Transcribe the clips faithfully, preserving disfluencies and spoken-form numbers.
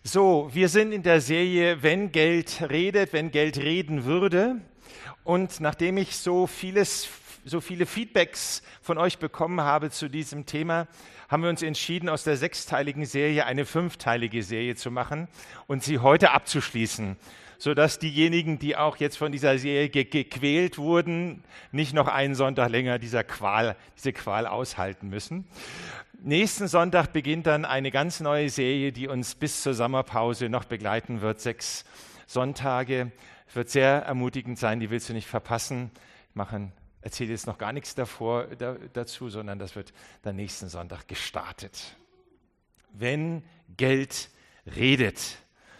So, wir sind in der Serie Wenn Geld redet, wenn Geld reden würde. Und nachdem ich so vieles, so viele Feedbacks von euch bekommen habe zu diesem Thema, haben wir uns entschieden, aus der sechsteiligen Serie eine fünfteilige Serie zu machen und sie heute abzuschließen, sodass diejenigen, die auch jetzt von dieser Serie ge- gequält wurden, nicht noch einen Sonntag länger dieser Qual, diese Qual aushalten müssen. Nächsten Sonntag beginnt dann eine ganz neue Serie, die uns bis zur Sommerpause noch begleiten wird. Sechs Sonntage. Wird sehr ermutigend sein, die willst du nicht verpassen. Ich mache, erzähle jetzt noch gar nichts davor, da, dazu, sondern das wird dann nächsten Sonntag gestartet. Wenn Geld redet.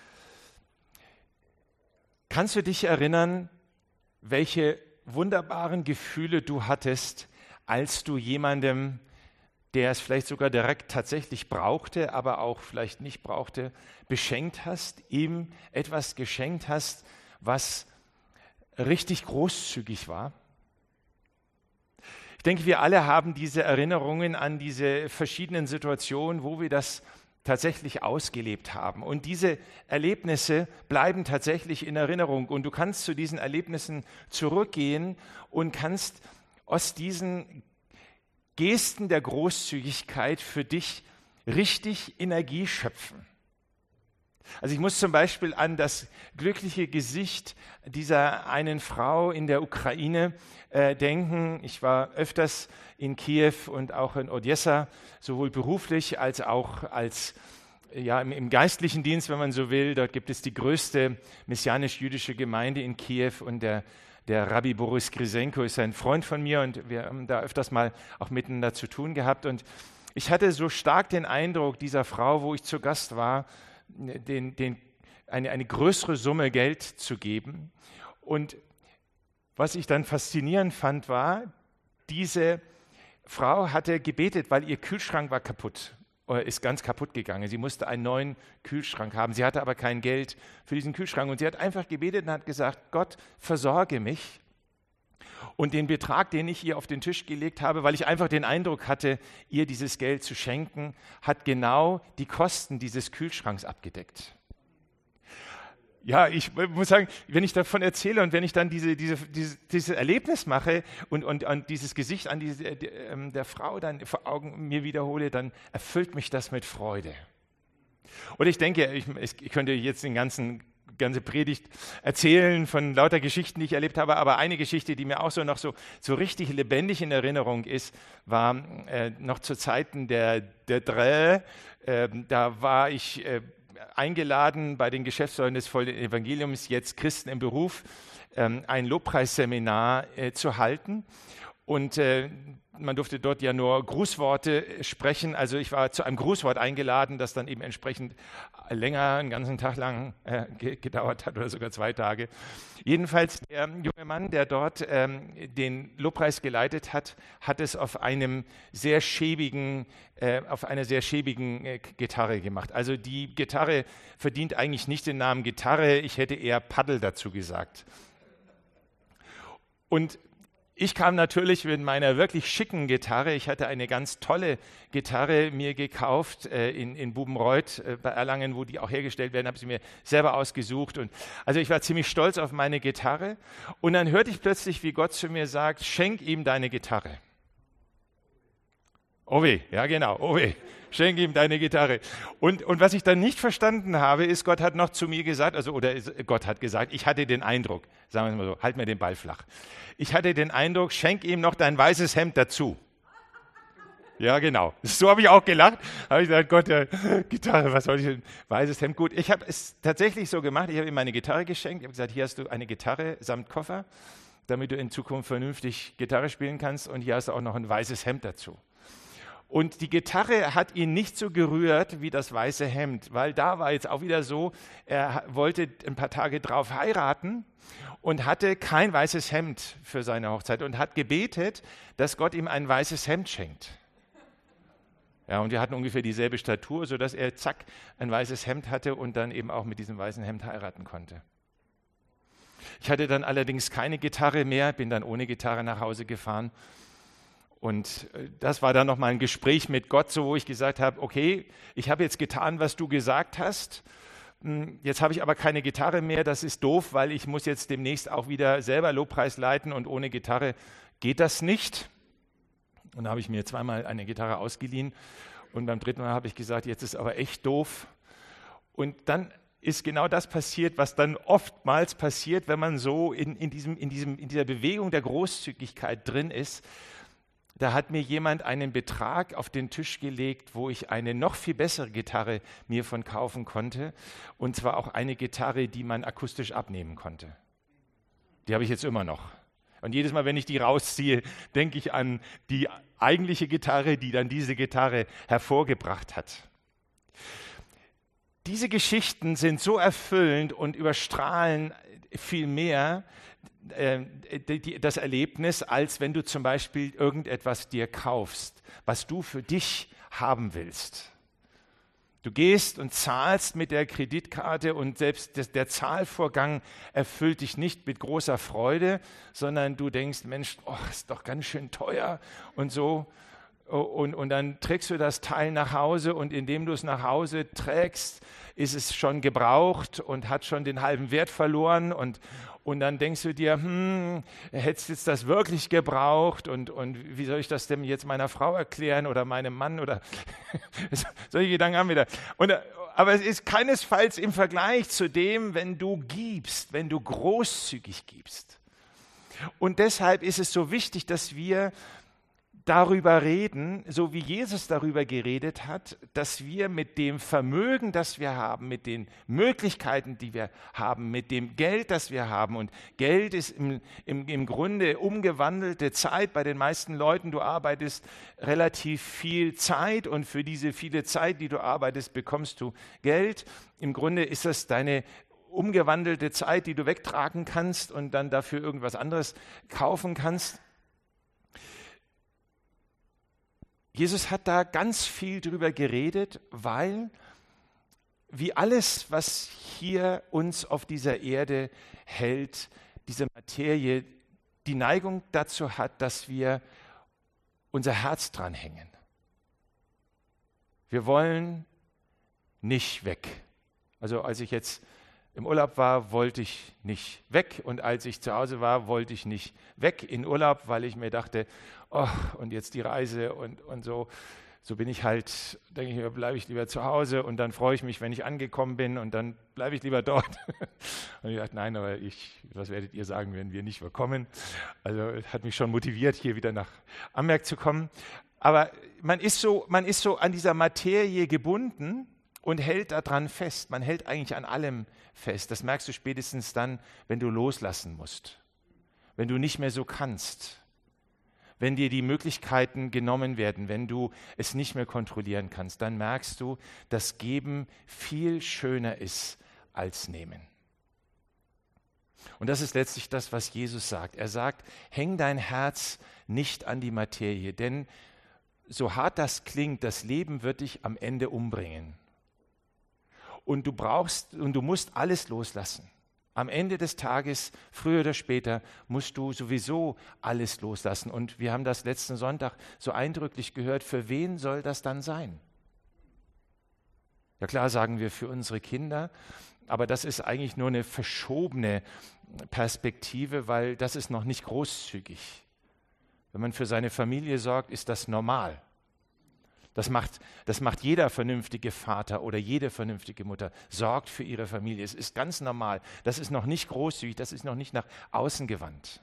Kannst du dich erinnern, welche wunderbaren Gefühle du hattest, als du jemandem, der es vielleicht sogar direkt tatsächlich brauchte, aber auch vielleicht nicht brauchte, beschenkt hast, ihm etwas geschenkt hast, was richtig großzügig war? Ich denke, wir alle haben diese Erinnerungen an diese verschiedenen Situationen, wo wir das tatsächlich ausgelebt haben. Und diese Erlebnisse bleiben tatsächlich in Erinnerung. Und du kannst zu diesen Erlebnissen zurückgehen und kannst aus diesen Gesten der Großzügigkeit für dich richtig Energie schöpfen. Also ich muss zum Beispiel an das glückliche Gesicht dieser einen Frau in der Ukraine äh, denken. Ich war öfters in Kiew und auch in Odessa, sowohl beruflich als auch als ja, im, im geistlichen Dienst, wenn man so will. Dort gibt es die größte messianisch-jüdische Gemeinde in Kiew und der Der Rabbi Boris Grisenko ist ein Freund von mir und wir haben da öfters mal auch miteinander zu tun gehabt. Und ich hatte so stark den Eindruck, dieser Frau, wo ich zu Gast war, den, den, eine, eine größere Summe Geld zu geben. Und was ich dann faszinierend fand, war, diese Frau hatte gebetet, weil ihr Kühlschrank war kaputt. Ist ganz kaputt gegangen. Sie musste einen neuen Kühlschrank haben. Sie hatte aber kein Geld für diesen Kühlschrank. Und sie hat einfach gebetet und hat gesagt, Gott, versorge mich. Und den Betrag, den ich ihr auf den Tisch gelegt habe, weil ich einfach den Eindruck hatte, ihr dieses Geld zu schenken, hat genau die Kosten dieses Kühlschranks abgedeckt. Ja, ich muss sagen, wenn ich davon erzähle und wenn ich dann diese, diese, diese, dieses Erlebnis mache und, und, und dieses Gesicht an diese, der, der Frau dann vor Augen mir wiederhole, dann erfüllt mich das mit Freude. Und ich denke, ich, ich könnte jetzt den ganzen ganze Predigt erzählen von lauter Geschichten, die ich erlebt habe, aber eine Geschichte, die mir auch so noch so, so richtig lebendig in Erinnerung ist, war äh, noch zu Zeiten der, der Dreh. Äh, da war ich äh, eingeladen bei den Geschäftsleuten des vollen Evangeliums, jetzt Christen im Beruf, ähm, ein Lobpreisseminar äh, zu halten. Und äh, man durfte dort ja nur Grußworte sprechen. Also ich war zu einem Grußwort eingeladen, das dann eben entsprechend länger, einen ganzen Tag lang äh, ge- gedauert hat oder sogar zwei Tage. Jedenfalls der junge Mann, der dort ähm, den Lobpreis geleitet hat, hat es auf einem sehr schäbigen, äh, auf einer sehr schäbigen äh, Gitarre gemacht. Also die Gitarre verdient eigentlich nicht den Namen Gitarre. Ich hätte eher Paddel dazu gesagt. Und ich kam natürlich mit meiner wirklich schicken Gitarre. Ich hatte eine ganz tolle Gitarre mir gekauft äh, in, in Bubenreuth äh, bei Erlangen, wo die auch hergestellt werden, habe sie mir selber ausgesucht. Und also ich war ziemlich stolz auf meine Gitarre. Und dann hörte ich plötzlich, wie Gott zu mir sagt, schenk ihm deine Gitarre. Oh weh, ja genau, oh weh, schenk ihm deine Gitarre. Und, und was ich dann nicht verstanden habe, ist, Gott hat noch zu mir gesagt, also oder Gott hat gesagt, ich hatte den Eindruck, sagen wir mal so, halt mir den Ball flach. Ich hatte den Eindruck, schenk ihm noch dein weißes Hemd dazu. Ja, genau. So habe ich auch gelacht. Habe ich gesagt, Gott, ja, Gitarre, was soll ich denn? Weißes Hemd, gut. Ich habe es tatsächlich so gemacht, ich habe ihm meine Gitarre geschenkt. Ich habe gesagt, hier hast du eine Gitarre samt Koffer, damit du in Zukunft vernünftig Gitarre spielen kannst. Und hier hast du auch noch ein weißes Hemd dazu. Und die Gitarre hat ihn nicht so gerührt wie das weiße Hemd, weil da war jetzt auch wieder so, er wollte ein paar Tage drauf heiraten und hatte kein weißes Hemd für seine Hochzeit und hat gebetet, dass Gott ihm ein weißes Hemd schenkt. Ja, und wir hatten ungefähr dieselbe Statur, sodass er zack ein weißes Hemd hatte und dann eben auch mit diesem weißen Hemd heiraten konnte. Ich hatte dann allerdings keine Gitarre mehr, bin dann ohne Gitarre nach Hause gefahren. Und das war dann nochmal ein Gespräch mit Gott, so wo ich gesagt habe, okay, ich habe jetzt getan, was du gesagt hast. Jetzt habe ich aber keine Gitarre mehr, das ist doof, weil ich muss jetzt demnächst auch wieder selber Lobpreis leiten und ohne Gitarre geht das nicht. Und da habe ich mir zweimal eine Gitarre ausgeliehen und beim dritten Mal habe ich gesagt, jetzt ist aber echt doof. Und dann ist genau das passiert, was dann oftmals passiert, wenn man so in, in, diesem, in, diesem, in dieser Bewegung der Großzügigkeit drin ist. Da hat mir jemand einen Betrag auf den Tisch gelegt, wo ich eine noch viel bessere Gitarre mir von kaufen konnte. Und zwar auch eine Gitarre, die man akustisch abnehmen konnte. Die habe ich jetzt immer noch. Und jedes Mal, wenn ich die rausziehe, denke ich an die eigentliche Gitarre, die dann diese Gitarre hervorgebracht hat. Diese Geschichten sind so erfüllend und überstrahlen viel mehr äh, die, das Erlebnis, als wenn du zum Beispiel irgendetwas dir kaufst, was du für dich haben willst. Du gehst und zahlst mit der Kreditkarte und selbst das, der Zahlvorgang erfüllt dich nicht mit großer Freude, sondern du denkst, Mensch, oh, ist doch ganz schön teuer und so. Und, und dann trägst du das Teil nach Hause und indem du es nach Hause trägst, ist es schon gebraucht und hat schon den halben Wert verloren und, und dann denkst du dir, hm, hättest du jetzt das wirklich gebraucht und, und wie soll ich das denn jetzt meiner Frau erklären oder meinem Mann oder solche Gedanken haben wir da. Und, aber es ist keinesfalls im Vergleich zu dem, wenn du gibst, wenn du großzügig gibst. Und deshalb ist es so wichtig, dass wir darüber reden, so wie Jesus darüber geredet hat, dass wir mit dem Vermögen, das wir haben, mit den Möglichkeiten, die wir haben, mit dem Geld, das wir haben, und Geld ist im, im, im Grunde umgewandelte Zeit bei den meisten Leuten. Du arbeitest relativ viel Zeit und für diese viele Zeit, die du arbeitest, bekommst du Geld. Im Grunde ist das deine umgewandelte Zeit, die du wegtragen kannst und dann dafür irgendwas anderes kaufen kannst. Jesus hat da ganz viel drüber geredet, weil wie alles, was hier uns auf dieser Erde hält, diese Materie die Neigung dazu hat, dass wir unser Herz dran hängen. Wir wollen nicht weg. Also als ich jetzt im Urlaub war, wollte ich nicht weg und als ich zu Hause war, wollte ich nicht weg in Urlaub, weil ich mir dachte, oh, und jetzt die Reise und, und so. So bin ich halt, denke ich mir, bleibe ich lieber zu Hause und dann freue ich mich, wenn ich angekommen bin und dann bleibe ich lieber dort. Und ich dachte, nein, aber ich, was werdet ihr sagen, wenn wir nicht mehr kommen? Also hat mich schon motiviert, hier wieder nach Amberg zu kommen. Aber man ist so, man ist so an dieser Materie gebunden und hält daran fest. Man hält eigentlich an allem fest. Das merkst du spätestens dann, wenn du loslassen musst, wenn du nicht mehr so kannst, wenn dir die Möglichkeiten genommen werden, wenn du es nicht mehr kontrollieren kannst, dann merkst du, dass Geben viel schöner ist als Nehmen. Und das ist letztlich das, was Jesus sagt. Er sagt, häng dein Herz nicht an die Materie, denn so hart das klingt, das Leben wird dich am Ende umbringen. Und du brauchst und du musst alles loslassen. Am Ende des Tages, früher oder später, musst du sowieso alles loslassen. Und wir haben das letzten Sonntag so eindrücklich gehört. Für wen soll das dann sein? Ja klar, sagen wir für unsere Kinder, aber das ist eigentlich nur eine verschobene Perspektive, weil das ist noch nicht großzügig. Wenn man für seine Familie sorgt, ist das normal. Das macht, das macht jeder vernünftige Vater oder jede vernünftige Mutter, sorgt für ihre Familie. Es ist ganz normal. Das ist noch nicht großzügig, das ist noch nicht nach außen gewandt.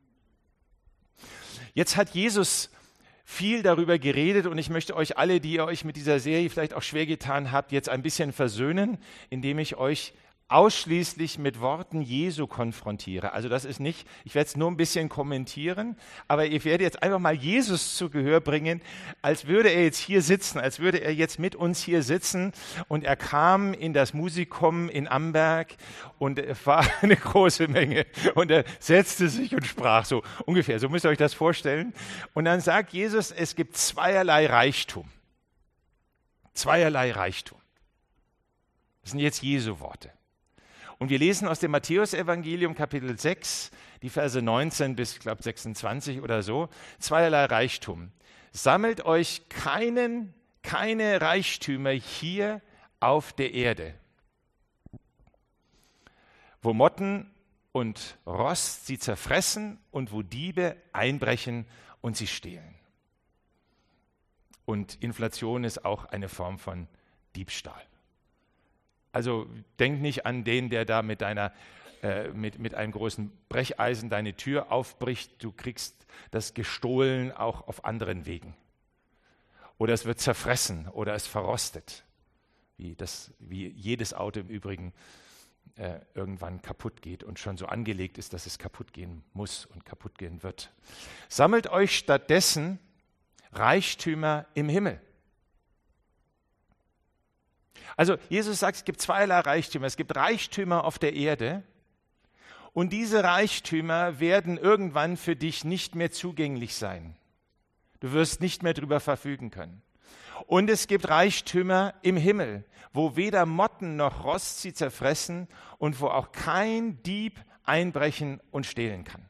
Jetzt hat Jesus viel darüber geredet und ich möchte euch alle, die ihr euch mit dieser Serie vielleicht auch schwer getan habt, jetzt ein bisschen versöhnen, indem ich euch ausschließlich mit Worten Jesu konfrontiere. Also das ist nicht, ich werde es nur ein bisschen kommentieren, aber ich werde jetzt einfach mal Jesus zu Gehör bringen, als würde er jetzt hier sitzen, als würde er jetzt mit uns hier sitzen und er kam in das Musikum in Amberg und es war eine große Menge und er setzte sich und sprach so ungefähr, so müsst ihr euch das vorstellen. Und dann sagt Jesus, es gibt zweierlei Reichtum. Zweierlei Reichtum. Das sind jetzt Jesu Worte. Und wir lesen aus dem Matthäusevangelium Kapitel sechs, die Verse neunzehn bis, ich glaube, sechsundzwanzig oder so, zweierlei Reichtum. Sammelt euch keinen, keine Reichtümer hier auf der Erde. wo Motten und Rost sie zerfressen und wo Diebe einbrechen und sie stehlen. Und Inflation ist auch eine Form von Diebstahl. Also denk nicht an den, der da mit, deiner, äh, mit, mit einem großen Brecheisen deine Tür aufbricht. Du kriegst das gestohlen auch auf anderen Wegen. Oder es wird zerfressen oder es verrostet, wie, das, wie jedes Auto im Übrigen äh, irgendwann kaputt geht und schon so angelegt ist, dass es kaputt gehen muss und kaputt gehen wird. Sammelt euch stattdessen Reichtümer im Himmel. Also Jesus sagt, es gibt zweierlei Reichtümer. Es gibt Reichtümer auf der Erde und diese Reichtümer werden irgendwann für dich nicht mehr zugänglich sein. Du wirst nicht mehr darüber verfügen können. Und es gibt Reichtümer im Himmel, wo weder Motten noch Rost sie zerfressen und wo auch kein Dieb einbrechen und stehlen kann.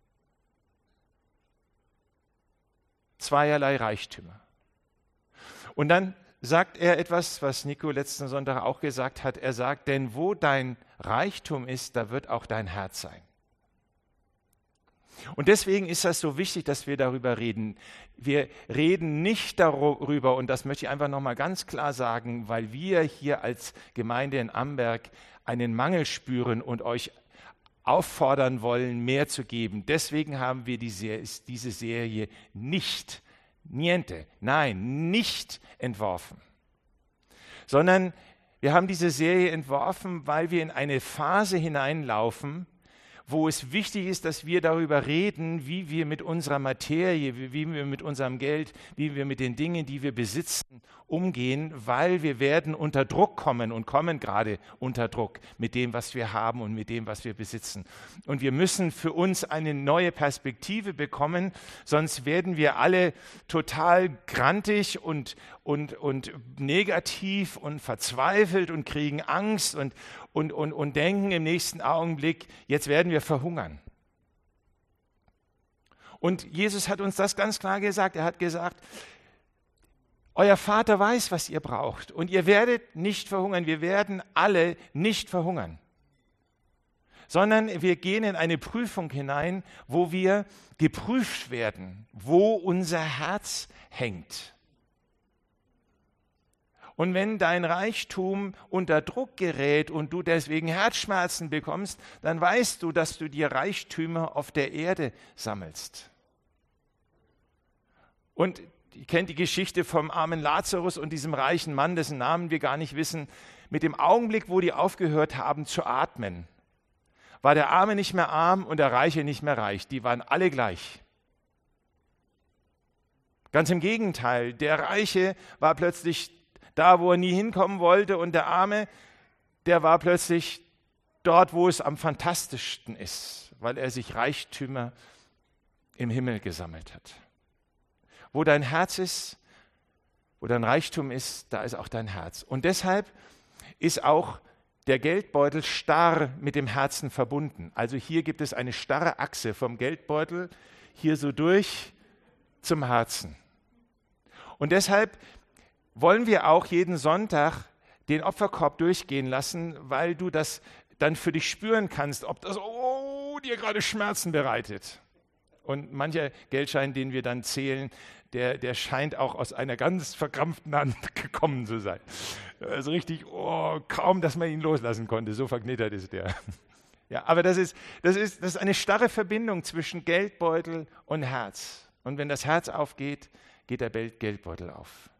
Zweierlei Reichtümer. Und dann sagt er etwas, was Nico letzten Sonntag auch gesagt hat. Er sagt, denn wo dein Reichtum ist, da wird auch dein Herz sein. Und deswegen ist das so wichtig, dass wir darüber reden. Wir reden nicht darüber, und das möchte ich einfach nochmal ganz klar sagen, weil wir hier als Gemeinde in Amberg einen Mangel spüren und euch auffordern wollen, mehr zu geben. Deswegen haben wir diese, diese Serie nicht, niente, nein, nicht entworfen, sondern wir haben diese Serie entworfen, weil wir in eine Phase hineinlaufen, wo es wichtig ist, dass wir darüber reden, wie wir mit unserer Materie, wie, wie wir mit unserem Geld, wie wir mit den Dingen, die wir besitzen, umgehen, weil wir werden unter Druck kommen und kommen gerade unter Druck mit dem, was wir haben und mit dem, was wir besitzen. Und wir müssen für uns eine neue Perspektive bekommen, sonst werden wir alle total grantig und, und, und negativ und verzweifelt und kriegen Angst und, und, und, und denken im nächsten Augenblick, jetzt werden wir verhungern. Und Jesus hat uns das ganz klar gesagt. Er hat gesagt, euer Vater weiß, was ihr braucht und ihr werdet nicht verhungern. Wir werden alle nicht verhungern, sondern wir gehen in eine Prüfung hinein, wo wir geprüft werden, wo unser Herz hängt. Und wenn dein Reichtum unter Druck gerät und du deswegen Herzschmerzen bekommst, dann weißt du, dass du dir Reichtümer auf der Erde sammelst. Und ihr kennt die Geschichte vom armen Lazarus und diesem reichen Mann, dessen Namen wir gar nicht wissen. Mit dem Augenblick, wo die aufgehört haben zu atmen, war der Arme nicht mehr arm und der Reiche nicht mehr reich. Die waren alle gleich. Ganz im Gegenteil, der Reiche war plötzlich da, wo er nie hinkommen wollte, und der Arme, der war plötzlich dort, wo es am fantastischsten ist, weil er sich Reichtümer im Himmel gesammelt hat. Wo dein Herz ist, wo dein Reichtum ist, da ist auch dein Herz. Und deshalb ist auch der Geldbeutel starr mit dem Herzen verbunden. Also hier gibt es eine starre Achse vom Geldbeutel hier so durch zum Herzen. Und deshalb wollen wir auch jeden Sonntag den Opferkorb durchgehen lassen, weil du das dann für dich spüren kannst, ob das oh, dir gerade Schmerzen bereitet. Und mancher Geldschein, den wir dann zählen, der, der scheint auch aus einer ganz verkrampften Hand gekommen zu sein. Also richtig, oh, kaum, dass man ihn loslassen konnte, so verknittert ist der. Ja, aber das ist, das ist, das ist eine starre Verbindung zwischen Geldbeutel und Herz. Und wenn das Herz aufgeht, geht der Geldbeutel auf.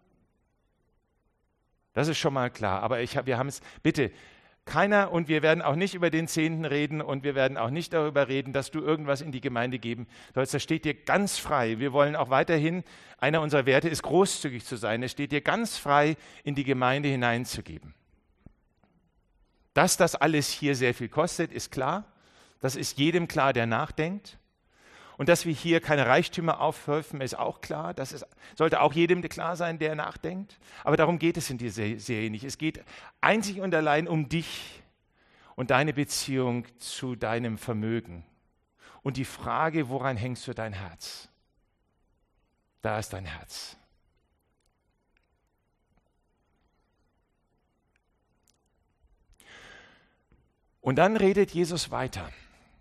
Das ist schon mal klar, aber ich hab, wir haben es, bitte, keiner, und wir werden auch nicht über den Zehnten reden und wir werden auch nicht darüber reden, dass du irgendwas in die Gemeinde geben sollst. Das steht dir ganz frei. Wir wollen auch weiterhin, einer unserer Werte ist, großzügig zu sein. Es steht dir ganz frei, in die Gemeinde hineinzugeben. Dass das alles hier sehr viel kostet, ist klar. Das ist jedem klar, der nachdenkt. Und dass wir hier keine Reichtümer aufhäufen, ist auch klar. Das ist, sollte auch jedem klar sein, der nachdenkt. Aber darum geht es in dieser Serie nicht. Es geht einzig und allein um dich und deine Beziehung zu deinem Vermögen. Und die Frage, woran hängst du dein Herz? Da ist dein Herz. Und dann redet Jesus weiter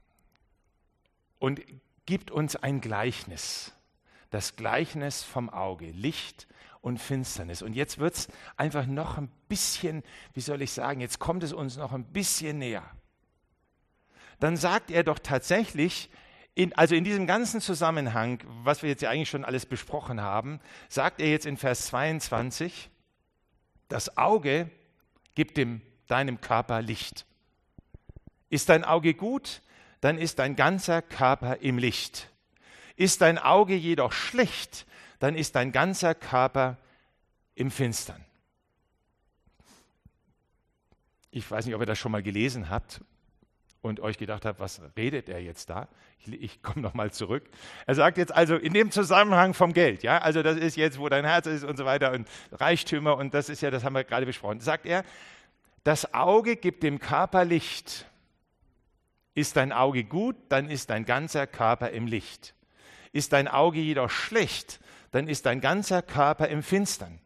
und gibt uns ein Gleichnis, das Gleichnis vom Auge, Licht und Finsternis. Und jetzt wird es einfach noch ein bisschen, wie soll ich sagen, jetzt kommt es uns noch ein bisschen näher. Dann sagt er doch tatsächlich, in, also in diesem ganzen Zusammenhang, was wir jetzt ja eigentlich schon alles besprochen haben, sagt er jetzt in Vers zweiundzwanzig, das Auge gibt dem, deinem Körper Licht. Ist dein Auge gut, dann ist dein ganzer Körper im Licht. Ist dein Auge jedoch schlecht, dann ist dein ganzer Körper im Finstern. Ich weiß nicht, ob ihr das schon mal gelesen habt und euch gedacht habt, was redet er jetzt da? Ich, ich komme nochmal zurück. Er sagt jetzt also in dem Zusammenhang vom Geld, ja, also das ist jetzt, wo dein Herz ist und so weiter und Reichtümer und das ist ja, das haben wir gerade besprochen. Sagt er, das Auge gibt dem Körper Licht. Ist dein Auge gut, dann ist dein ganzer Körper im Licht. Ist dein Auge jedoch schlecht, dann ist dein ganzer Körper im Finstern.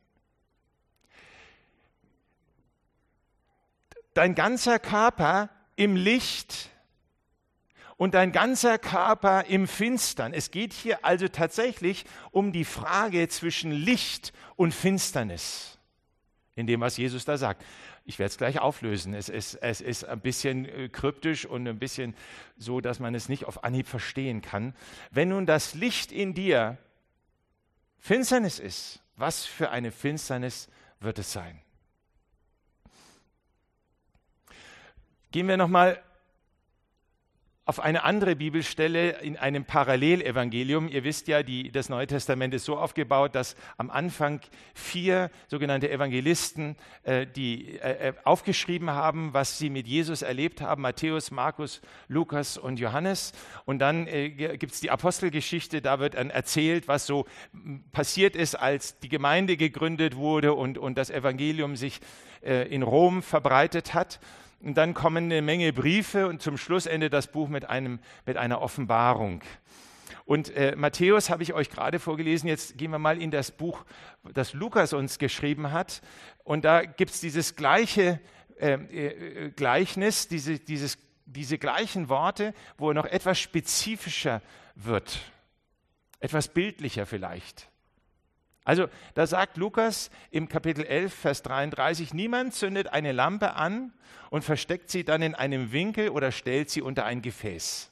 Dein ganzer Körper im Licht und dein ganzer Körper im Finstern. Es geht hier also tatsächlich um die Frage zwischen Licht und Finsternis, in dem, was Jesus da sagt. Ich werde es gleich auflösen. Es ist, es ist ein bisschen kryptisch und ein bisschen so, dass man es nicht auf Anhieb verstehen kann. Wenn nun das Licht in dir Finsternis ist, was für eine Finsternis wird es sein? Gehen wir nochmal auf eine andere Bibelstelle in einem Parallelevangelium. Ihr wisst ja, die, das Neue Testament ist so aufgebaut, dass am Anfang vier sogenannte Evangelisten, äh, die äh, aufgeschrieben haben, was sie mit Jesus erlebt haben, Matthäus, Markus, Lukas und Johannes. Und dann äh, gibt es die Apostelgeschichte, da wird dann erzählt, was so passiert ist, als die Gemeinde gegründet wurde und, und das Evangelium sich äh, in Rom verbreitet hat. Und dann kommen eine Menge Briefe und zum Schluss endet das Buch mit, einem, mit einer Offenbarung. Und äh, Matthäus habe ich euch gerade vorgelesen, jetzt gehen wir mal in das Buch, das Lukas uns geschrieben hat. Und da gibt es dieses gleiche äh, äh, Gleichnis, diese, dieses, diese gleichen Worte, wo er noch etwas spezifischer wird, etwas bildlicher vielleicht. Also da sagt Lukas im Kapitel elf, Vers dreiunddreißig, niemand zündet eine Lampe an und versteckt sie dann in einem Winkel oder stellt sie unter ein Gefäß.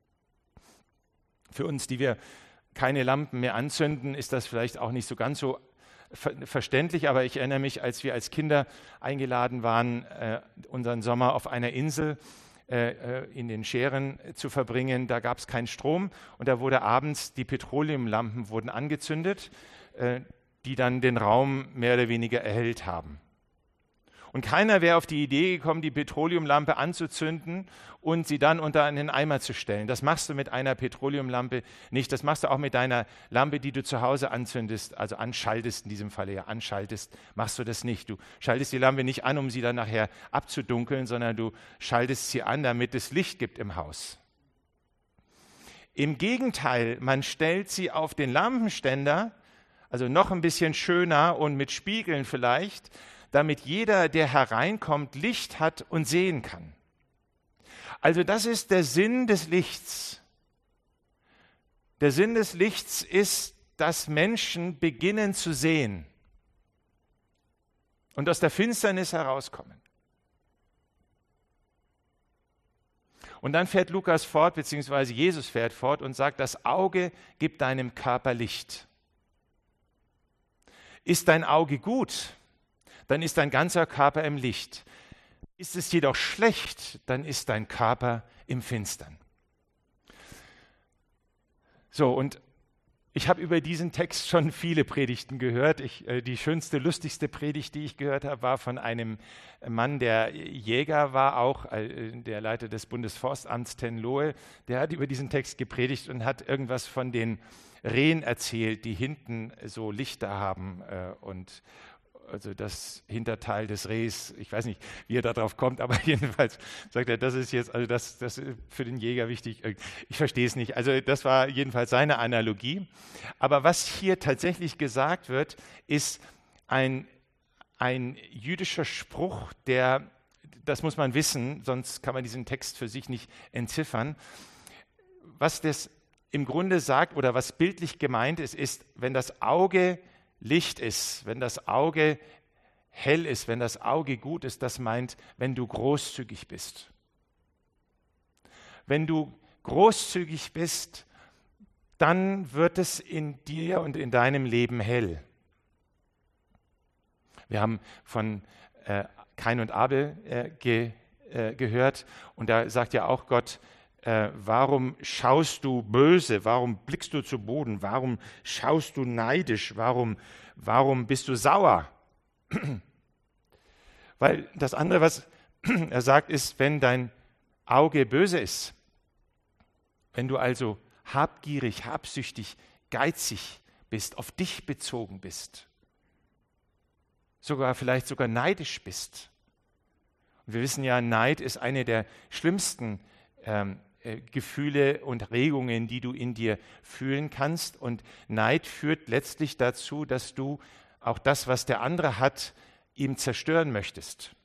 Für uns, die wir keine Lampen mehr anzünden, ist das vielleicht auch nicht so ganz so ver- verständlich, aber ich erinnere mich, als wir als Kinder eingeladen waren, äh, unseren Sommer auf einer Insel äh, in den Schären zu verbringen, da gab es keinen Strom und da wurde abends, die Petroleumlampen wurden angezündet, die dann den Raum mehr oder weniger erhellt haben. Und keiner wäre auf die Idee gekommen, die Petroleumlampe anzuzünden und sie dann unter einen Eimer zu stellen. Das machst du mit einer Petroleumlampe nicht. Das machst du auch mit deiner Lampe, die du zu Hause anzündest, also anschaltest, in diesem Falle ja anschaltest, machst du das nicht. Du schaltest die Lampe nicht an, um sie dann nachher abzudunkeln, sondern du schaltest sie an, damit es Licht gibt im Haus. Im Gegenteil, man stellt sie auf den Lampenständer, also noch ein bisschen schöner und mit Spiegeln vielleicht, damit jeder, der hereinkommt, Licht hat und sehen kann. Also das ist der Sinn des Lichts. Der Sinn des Lichts ist, dass Menschen beginnen zu sehen und aus der Finsternis herauskommen. Und dann fährt Lukas fort, beziehungsweise Jesus fährt fort und sagt, das Auge gibt deinem Körper Licht. Ist dein Auge gut, dann ist dein ganzer Körper im Licht. Ist es jedoch schlecht, dann ist dein Körper im Finstern. So, und ich habe über diesen Text schon viele Predigten gehört. Ich, äh, die schönste, lustigste Predigt, die ich gehört habe, war von einem Mann, der Jäger war, auch äh, der Leiter des Bundesforstamts Tenlohe. Der hat über diesen Text gepredigt und hat irgendwas von den Rehen erzählt, die hinten so Lichter haben äh, und also das Hinterteil des Rehs, ich weiß nicht, wie er darauf kommt, aber jedenfalls sagt er, das ist jetzt, also das, das ist für den Jäger wichtig. Ich verstehe es nicht. Also das war jedenfalls seine Analogie. Aber was hier tatsächlich gesagt wird, ist ein, ein jüdischer Spruch, der das muss man wissen, sonst kann man diesen Text für sich nicht entziffern. Was das im Grunde sagt oder was bildlich gemeint ist, ist, wenn das Auge Licht ist, wenn das Auge hell ist, wenn das Auge gut ist, das meint, wenn du großzügig bist. Wenn du großzügig bist, dann wird es in dir und in deinem Leben hell. Wir haben von äh, Kain und Abel äh, ge, äh, gehört und da sagt ja auch Gott, äh, warum schaust du böse, warum blickst du zu Boden, warum schaust du neidisch, warum, warum bist du sauer? Weil das andere, was er sagt, ist, wenn dein Auge böse ist, wenn du also habgierig, habsüchtig, geizig bist, auf dich bezogen bist, sogar vielleicht sogar neidisch bist. Und wir wissen ja, Neid ist eine der schlimmsten ähm, äh, Gefühle und Regungen, die du in dir fühlen kannst. Und Neid führt letztlich dazu, dass du auch das, was der andere hat, ihm zerstören möchtest.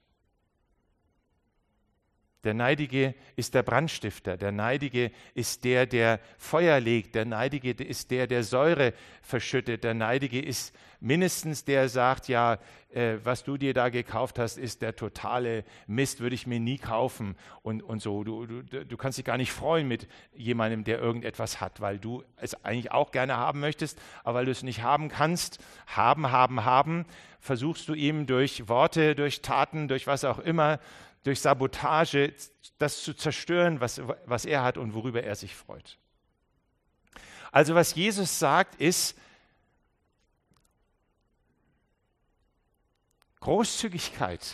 Der Neidige ist der Brandstifter, der Neidige ist der, der Feuer legt, der Neidige ist der, der Säure verschüttet, der Neidige ist mindestens der sagt, ja, äh, was du dir da gekauft hast, ist der totale Mist, würde ich mir nie kaufen und, und so. Du, du, du kannst dich gar nicht freuen mit jemandem, der irgendetwas hat, weil du es eigentlich auch gerne haben möchtest, aber weil du es nicht haben kannst, haben, haben, haben, versuchst du ihm durch Worte, durch Taten, durch was auch immer, durch Sabotage das zu zerstören, was, was er hat und worüber er sich freut. Also was Jesus sagt, ist, Großzügigkeit,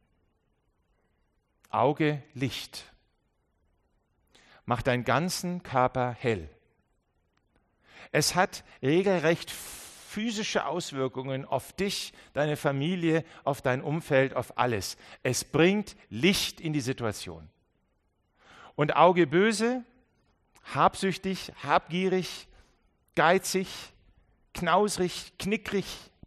Auge Licht, macht deinen ganzen Körper hell. Es hat regelrecht physische Auswirkungen auf dich, deine Familie, auf dein Umfeld, auf alles. Es bringt Licht in die Situation. Und Auge böse, habsüchtig, habgierig, geizig, knausrig, knickrig,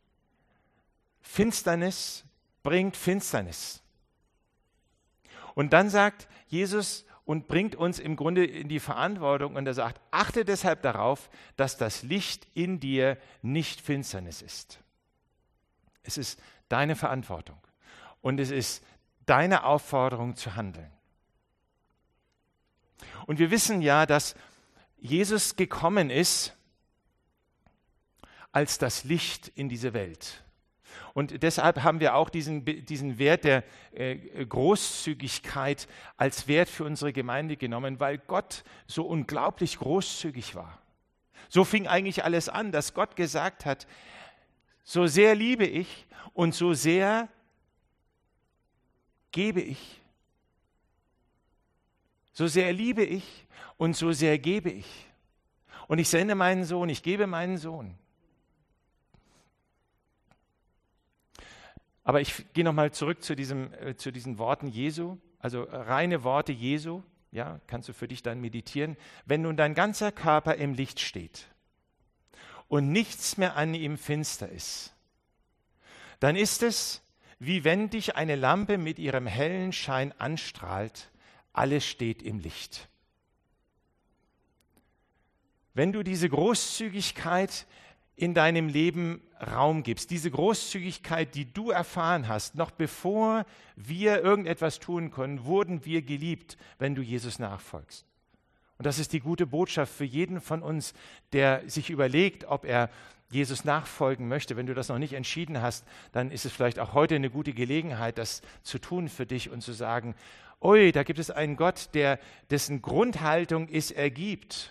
Finsternis bringt Finsternis. Und dann sagt Jesus und bringt uns im Grunde in die Verantwortung und er sagt, achte deshalb darauf, dass das Licht in dir nicht Finsternis ist. Es ist deine Verantwortung und es ist deine Aufforderung zu handeln. Und wir wissen ja, dass Jesus gekommen ist als das Licht in diese Welt. Und deshalb haben wir auch diesen, diesen Wert der äh, Großzügigkeit als Wert für unsere Gemeinde genommen, weil Gott so unglaublich großzügig war. So fing eigentlich alles an, dass Gott gesagt hat, so sehr liebe ich und so sehr gebe ich. So sehr liebe ich und so sehr gebe ich. Und ich sende meinen Sohn, ich gebe meinen Sohn. Aber ich gehe nochmal zurück zu, diesem, äh, zu diesen Worten Jesu, also reine Worte Jesu, ja, kannst du für dich dann meditieren. Wenn nun dein ganzer Körper im Licht steht und nichts mehr an ihm finster ist, dann ist es, wie wenn dich eine Lampe mit ihrem hellen Schein anstrahlt, alles steht im Licht. Wenn du diese Großzügigkeit in deinem Leben Raum gibst, diese Großzügigkeit, die du erfahren hast, noch bevor wir irgendetwas tun können, wurden wir geliebt, wenn du Jesus nachfolgst. Und das ist die gute Botschaft für jeden von uns, der sich überlegt, ob er Jesus nachfolgen möchte. Wenn du das noch nicht entschieden hast, dann ist es vielleicht auch heute eine gute Gelegenheit, das zu tun für dich und zu sagen, ui, da gibt es einen Gott, der, dessen Grundhaltung ist, er gibt.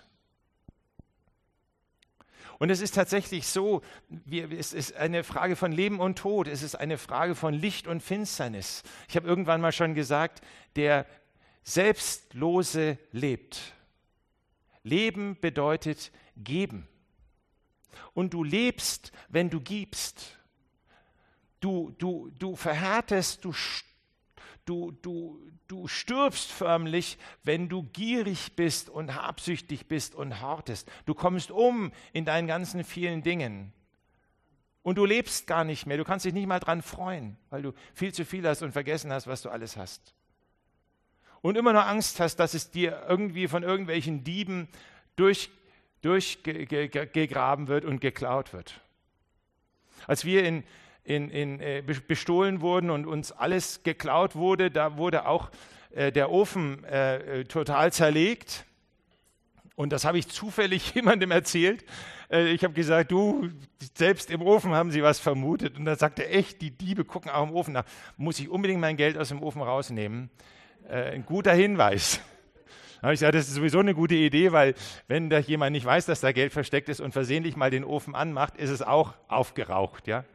Und es ist tatsächlich so, wir, es ist eine Frage von Leben und Tod, es ist eine Frage von Licht und Finsternis. Ich habe irgendwann mal schon gesagt, der Selbstlose lebt. Leben bedeutet geben. Und du lebst, wenn du gibst. Du, du, du verhärtest, du Du, du, du stirbst förmlich, wenn du gierig bist und habsüchtig bist und hortest. Du kommst um in deinen ganzen vielen Dingen. Und du lebst gar nicht mehr, du kannst dich nicht mal dran freuen, weil du viel zu viel hast und vergessen hast, was du alles hast. Und immer nur Angst hast, dass es dir irgendwie von irgendwelchen Dieben durch, durchgegraben wird und geklaut wird. Als wir in, in, in, äh, bestohlen wurden und uns alles geklaut wurde, da wurde auch äh, der Ofen äh, total zerlegt. Und das habe ich zufällig jemandem erzählt. Äh, ich habe gesagt, du, selbst im Ofen haben sie was vermutet. Und dann sagte er, echt, die Diebe gucken auch im Ofen nach. Muss ich unbedingt mein Geld aus dem Ofen rausnehmen? Äh, ein guter Hinweis. Da habe ich gesagt, das ist sowieso eine gute Idee, weil wenn da jemand nicht weiß, dass da Geld versteckt ist und versehentlich mal den Ofen anmacht, ist es auch aufgeraucht, ja.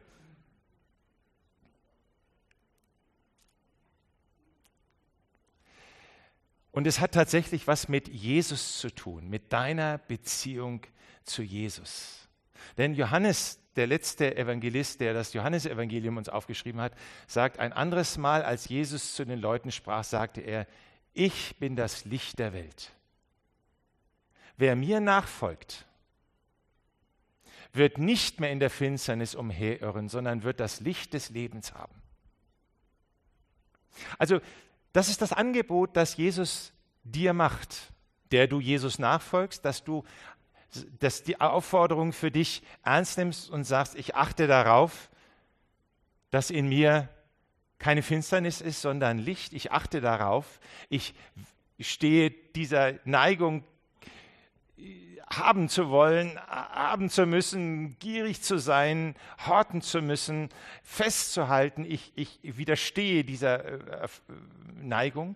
Und es hat tatsächlich was mit Jesus zu tun, mit deiner Beziehung zu Jesus. Denn Johannes, der letzte Evangelist, der das Johannesevangelium uns aufgeschrieben hat, sagt ein anderes Mal, als Jesus zu den Leuten sprach, sagte er, ich bin das Licht der Welt. Wer mir nachfolgt, wird nicht mehr in der Finsternis umherirren, sondern wird das Licht des Lebens haben. Also, das ist das Angebot, das Jesus dir macht, der du Jesus nachfolgst, dass du dass die Aufforderung für dich ernst nimmst und sagst, ich achte darauf, dass in mir keine Finsternis ist, sondern Licht. Ich achte darauf, ich stehe dieser Neigung, haben zu wollen, haben zu müssen, gierig zu sein, horten zu müssen, festzuhalten. Ich, ich widerstehe dieser äh, Neigung.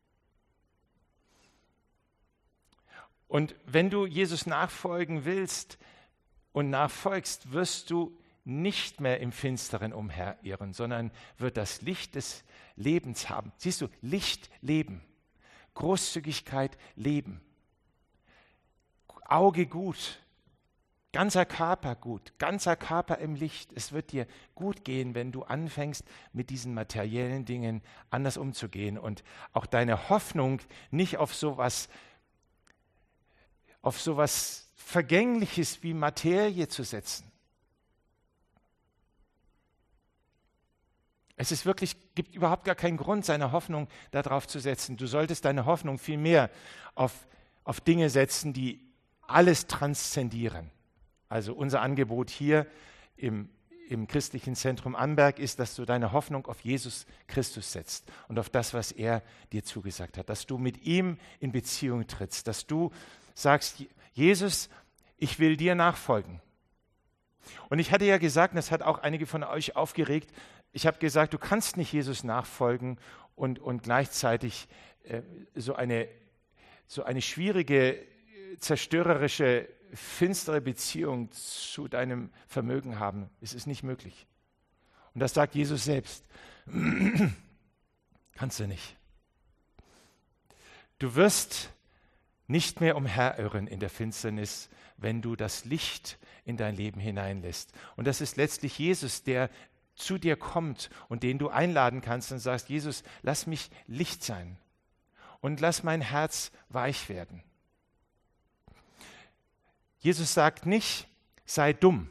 Und wenn du Jesus nachfolgen willst und nachfolgst, wirst du nicht mehr im Finsteren umherirren, sondern wird das Licht des Lebens haben. Siehst du, Licht, Leben, Großzügigkeit, Leben. Auge gut, ganzer Körper gut, ganzer Körper im Licht. Es wird dir gut gehen, wenn du anfängst, mit diesen materiellen Dingen anders umzugehen und auch deine Hoffnung nicht auf sowas, auf sowas Vergängliches wie Materie zu setzen. Es ist wirklich, gibt überhaupt gar keinen Grund, seine Hoffnung darauf zu setzen. Du solltest deine Hoffnung viel mehr auf, auf Dinge setzen, die alles transzendieren. Also unser Angebot hier im, im christlichen Zentrum Amberg ist, dass du deine Hoffnung auf Jesus Christus setzt und auf das, was er dir zugesagt hat, dass du mit ihm in Beziehung trittst, dass du sagst, Jesus, ich will dir nachfolgen. Und ich hatte ja gesagt, und das hat auch einige von euch aufgeregt, ich habe gesagt, du kannst nicht Jesus nachfolgen und, und gleichzeitig äh, so, eine, so eine schwierige, zerstörerische, finstere Beziehung zu deinem Vermögen haben. Es ist nicht möglich. Und das sagt Jesus selbst. Kannst du nicht. Du wirst nicht mehr umherirren in der Finsternis, wenn du das Licht in dein Leben hineinlässt. Und das ist letztlich Jesus, der zu dir kommt und den du einladen kannst und sagst, Jesus, lass mich Licht sein und lass mein Herz weich werden. Jesus sagt nicht, sei dumm.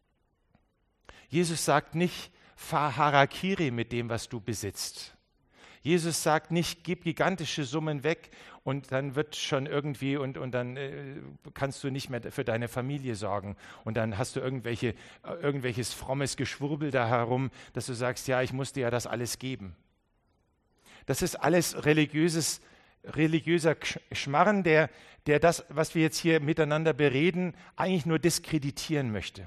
Jesus sagt nicht, fahr Harakiri mit dem, was du besitzt. Jesus sagt nicht, gib gigantische Summen weg und dann wird schon irgendwie und, und dann äh, kannst du nicht mehr für deine Familie sorgen und dann hast du irgendwelche, äh, irgendwelches frommes Geschwurbel da herum, dass du sagst, ja, ich muss dir ja das alles geben. Das ist alles religiöses, religiöser Schmarren, der, der das, was wir jetzt hier miteinander bereden, eigentlich nur diskreditieren möchte.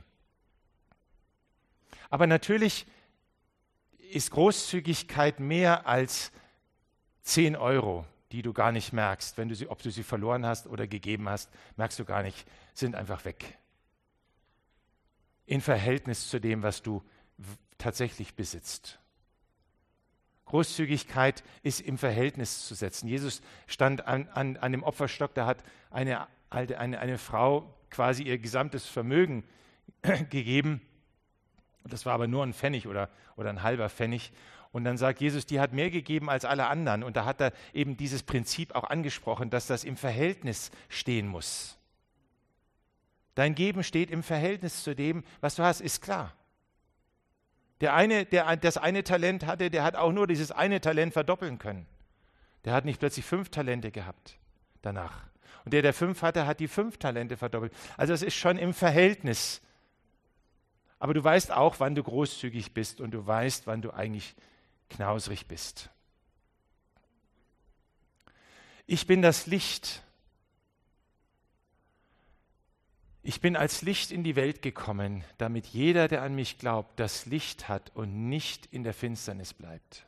Aber natürlich ist Großzügigkeit mehr als zehn Euro, die du gar nicht merkst. Wenn du sie, ob du sie verloren hast oder gegeben hast, merkst du gar nicht, sind einfach weg. In Verhältnis zu dem, was du w- tatsächlich besitzt. Großzügigkeit ist im Verhältnis zu setzen. Jesus stand an, an, an dem Opferstock, da hat eine, alte, eine, eine Frau quasi ihr gesamtes Vermögen gegeben. Das war aber nur ein Pfennig oder, oder ein halber Pfennig. Und dann sagt Jesus, die hat mehr gegeben als alle anderen. Und da hat er eben dieses Prinzip auch angesprochen, dass das im Verhältnis stehen muss. Dein Geben steht im Verhältnis zu dem, was du hast, ist klar. Der eine, der das eine Talent hatte, der hat auch nur dieses eine Talent verdoppeln können. Der hat nicht plötzlich fünf Talente gehabt danach. Und der, der fünf hatte, hat die fünf Talente verdoppelt. Also es ist schon im Verhältnis. Aber du weißt auch, wann du großzügig bist und du weißt, wann du eigentlich knausrig bist. Ich bin das Licht. Ich bin als Licht in die Welt gekommen, damit jeder, der an mich glaubt, das Licht hat und nicht in der Finsternis bleibt.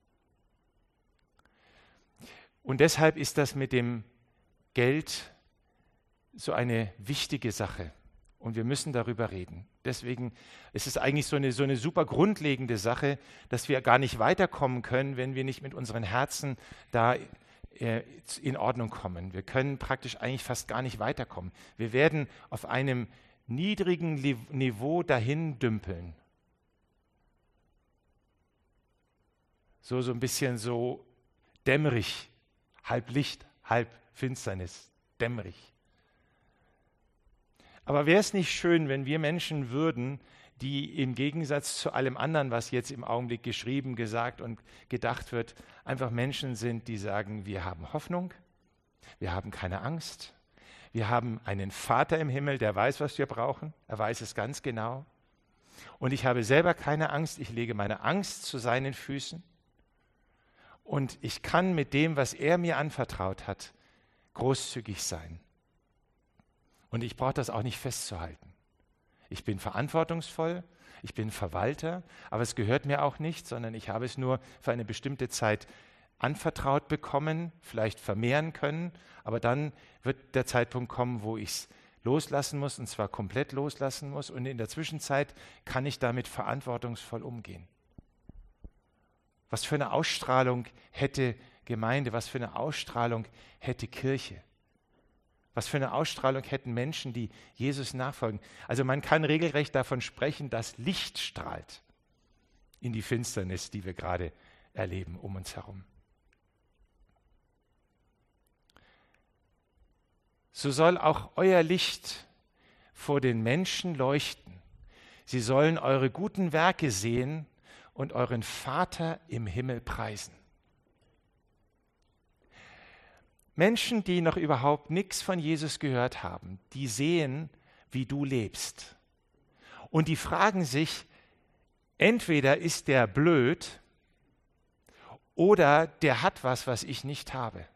Und deshalb ist das mit dem Geld so eine wichtige Sache. Und wir müssen darüber reden. Deswegen ist es eigentlich so eine, so eine super grundlegende Sache, dass wir gar nicht weiterkommen können, wenn wir nicht mit unseren Herzen da in Ordnung kommen. Wir können praktisch eigentlich fast gar nicht weiterkommen. Wir werden auf einem niedrigen Niveau dahin dümpeln. So, so ein bisschen so dämmerig, halb Licht, halb Finsternis, dämmerig. Aber wäre es nicht schön, wenn wir Menschen würden, die im Gegensatz zu allem anderen, was jetzt im Augenblick geschrieben, gesagt und gedacht wird, einfach Menschen sind, die sagen, wir haben Hoffnung, wir haben keine Angst, wir haben einen Vater im Himmel, der weiß, was wir brauchen, er weiß es ganz genau. Und ich habe selber keine Angst, ich lege meine Angst zu seinen Füßen und ich kann mit dem, was er mir anvertraut hat, großzügig sein. Und ich brauche das auch nicht festzuhalten. Ich bin verantwortungsvoll, ich bin Verwalter, aber es gehört mir auch nicht, sondern ich habe es nur für eine bestimmte Zeit anvertraut bekommen, vielleicht vermehren können, aber dann wird der Zeitpunkt kommen, wo ich es loslassen muss, und zwar komplett loslassen muss, und in der Zwischenzeit kann ich damit verantwortungsvoll umgehen. Was für eine Ausstrahlung hätte Gemeinde, was für eine Ausstrahlung hätte Kirche? Was für eine Ausstrahlung hätten Menschen, die Jesus nachfolgen? Also man kann regelrecht davon sprechen, dass Licht strahlt in die Finsternis, die wir gerade erleben um uns herum. So soll auch euer Licht vor den Menschen leuchten. Sie sollen eure guten Werke sehen und euren Vater im Himmel preisen. Menschen, die noch überhaupt nichts von Jesus gehört haben, die sehen, wie du lebst. Und die fragen sich, entweder ist der blöd oder der hat was, was ich nicht habe.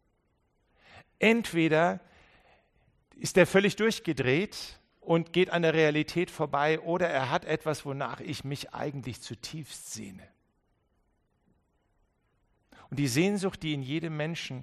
Entweder ist der völlig durchgedreht und geht an der Realität vorbei, oder er hat etwas, wonach ich mich eigentlich zutiefst sehne. Und die Sehnsucht, die in jedem Menschen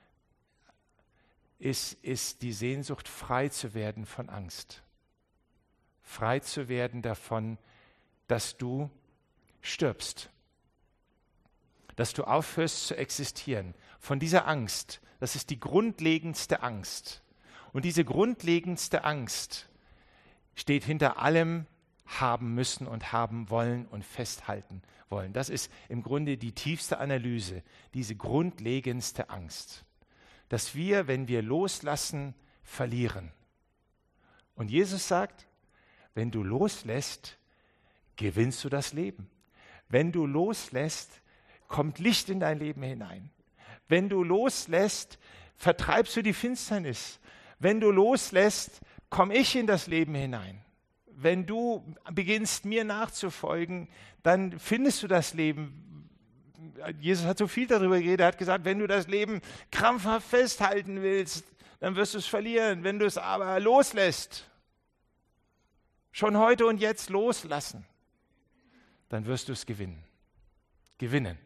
ist, ist die Sehnsucht, frei zu werden von Angst. Frei zu werden davon, dass du stirbst. Dass du aufhörst zu existieren. Von dieser Angst, das ist die grundlegendste Angst. Und diese grundlegendste Angst steht hinter allem haben müssen und haben wollen und festhalten wollen. Das ist im Grunde die tiefste Analyse, diese grundlegendste Angst. Dass wir, wenn wir loslassen, verlieren. Und Jesus sagt, wenn du loslässt, gewinnst du das Leben. Wenn du loslässt, kommt Licht in dein Leben hinein. Wenn du loslässt, vertreibst du die Finsternis. Wenn du loslässt, komme ich in das Leben hinein. Wenn du beginnst, mir nachzufolgen, dann findest du das Leben. Jesus hat so viel darüber geredet, er hat gesagt, wenn du das Leben krampfhaft festhalten willst, dann wirst du es verlieren. Wenn du es aber loslässt, schon heute und jetzt loslassen, dann wirst du es gewinnen. Gewinnen.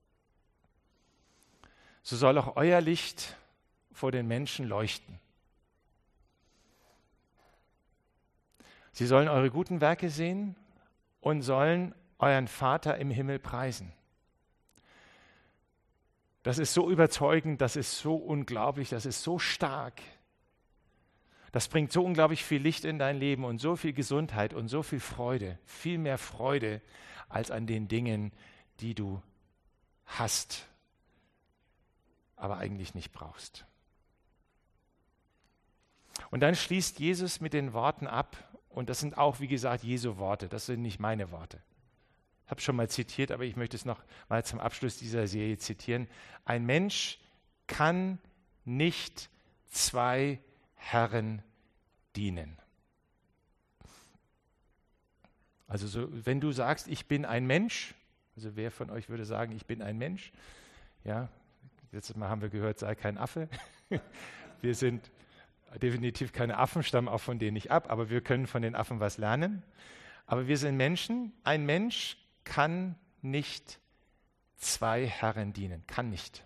So soll auch euer Licht vor den Menschen leuchten. Sie sollen eure guten Werke sehen und sollen euren Vater im Himmel preisen. Das ist so überzeugend, das ist so unglaublich, das ist so stark. Das bringt so unglaublich viel Licht in dein Leben und so viel Gesundheit und so viel Freude, viel mehr Freude als an den Dingen, die du hast, aber eigentlich nicht brauchst. Und dann schließt Jesus mit den Worten ab, und das sind auch, wie gesagt, Jesu Worte, das sind nicht meine Worte. habe es schon mal zitiert, aber ich möchte es noch mal zum Abschluss dieser Serie zitieren. Ein Mensch kann nicht zwei Herren dienen. Also so, wenn du sagst, ich bin ein Mensch, also wer von euch würde sagen, ich bin ein Mensch? Ja, letztes Mal haben wir gehört, sei kein Affe. Wir sind definitiv keine Affen, stammen auch von denen nicht ab, aber wir können von den Affen was lernen. Aber wir sind Menschen. Ein Mensch kann nicht zwei Herren dienen, kann nicht.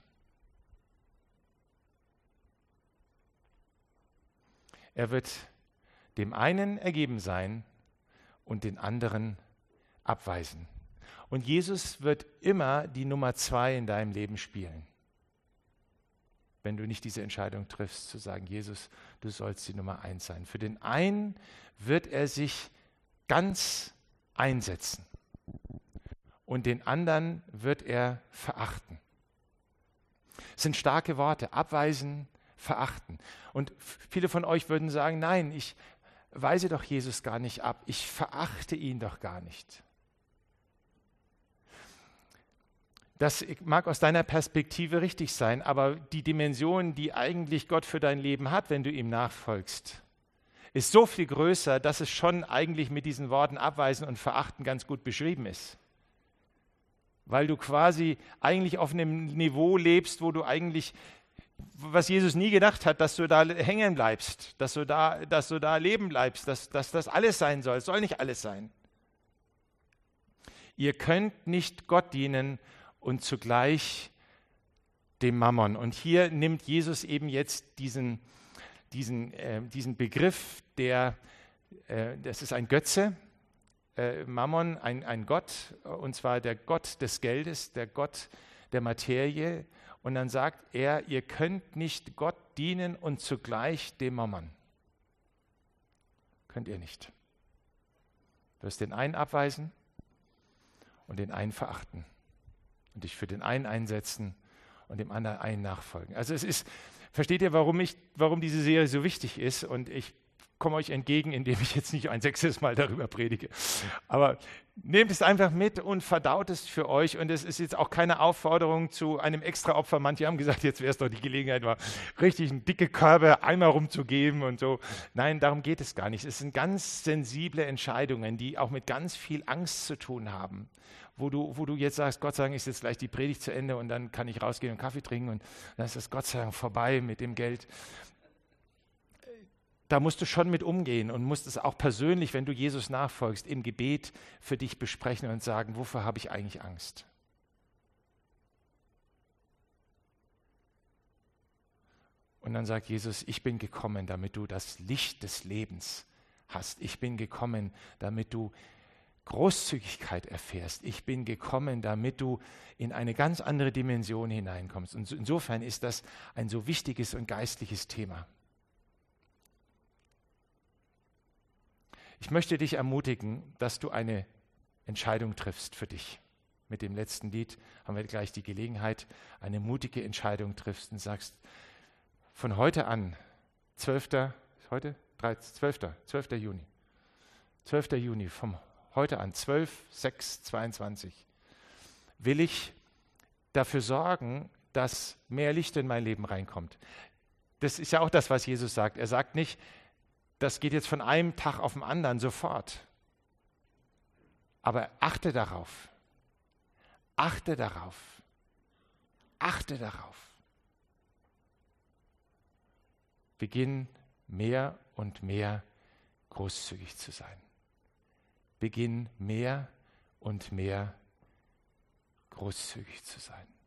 Er wird dem einen ergeben sein und den anderen abweisen. Und Jesus wird immer die Nummer zwei in deinem Leben spielen. Wenn du nicht diese Entscheidung triffst, zu sagen, Jesus, du sollst die Nummer eins sein. Für den einen wird er sich ganz einsetzen und den anderen wird er verachten. Das sind starke Worte, abweisen, verachten. Und viele von euch würden sagen, nein, ich weise doch Jesus gar nicht ab, ich verachte ihn doch gar nicht. Das mag aus deiner Perspektive richtig sein, aber die Dimension, die eigentlich Gott für dein Leben hat, wenn du ihm nachfolgst, ist so viel größer, dass es schon eigentlich mit diesen Worten abweisen und verachten ganz gut beschrieben ist. Weil du quasi eigentlich auf einem Niveau lebst, wo du eigentlich, was Jesus nie gedacht hat, dass du da hängen bleibst, dass du da, dass du da leben bleibst, dass, dass das alles sein soll. Es soll nicht alles sein. Ihr könnt nicht Gott dienen und zugleich dem Mammon. Und hier nimmt Jesus eben jetzt diesen, diesen, äh, diesen Begriff, der, äh, das ist ein Götze, äh, Mammon, ein, ein Gott, und zwar der Gott des Geldes, der Gott der Materie. Und dann sagt er, ihr könnt nicht Gott dienen und zugleich dem Mammon. Könnt ihr nicht. Du wirst den einen abweisen und den einen verachten. Und dich für den einen einsetzen und dem anderen einen nachfolgen. Also es ist, versteht ihr, warum, ich, warum diese Serie so wichtig ist? Und ich komme euch entgegen, indem ich jetzt nicht ein sechstes Mal darüber predige. Aber nehmt es einfach mit und verdaut es für euch. Und es ist jetzt auch keine Aufforderung zu einem Extraopfer. Manche haben gesagt, jetzt wäre es doch die Gelegenheit, mal richtig eine dicke Körbe einmal rumzugeben und so. Nein, darum geht es gar nicht. Es sind ganz sensible Entscheidungen, die auch mit ganz viel Angst zu tun haben. Wo du, wo du jetzt sagst, Gott sei Dank ist jetzt gleich die Predigt zu Ende und dann kann ich rausgehen und Kaffee trinken und dann ist es Gott sei Dank vorbei mit dem Geld. Da musst du schon mit umgehen und musst es auch persönlich, wenn du Jesus nachfolgst, im Gebet für dich besprechen und sagen, wovor habe ich eigentlich Angst? Und dann sagt Jesus, ich bin gekommen, damit du das Licht des Lebens hast. Ich bin gekommen, damit du Großzügigkeit erfährst. Ich bin gekommen, damit du in eine ganz andere Dimension hineinkommst. Und insofern ist das ein so wichtiges und geistliches Thema. Ich möchte dich ermutigen, dass du eine Entscheidung triffst für dich. Mit dem letzten Lied haben wir gleich die Gelegenheit, eine mutige Entscheidung triffst und sagst, von heute an, zwölfter heute? zwölfter zwölfter Juni. zwölfter Juni, vom heute an, zwölf sechs zweiundzwanzig, will ich dafür sorgen, dass mehr Licht in mein Leben reinkommt. Das ist ja auch das, was Jesus sagt. Er sagt nicht, das geht jetzt von einem Tag auf den anderen sofort. Aber achte darauf. Achte darauf. Achte darauf. Beginn mehr und mehr großzügig zu sein. Beginn mehr und mehr großzügig zu sein.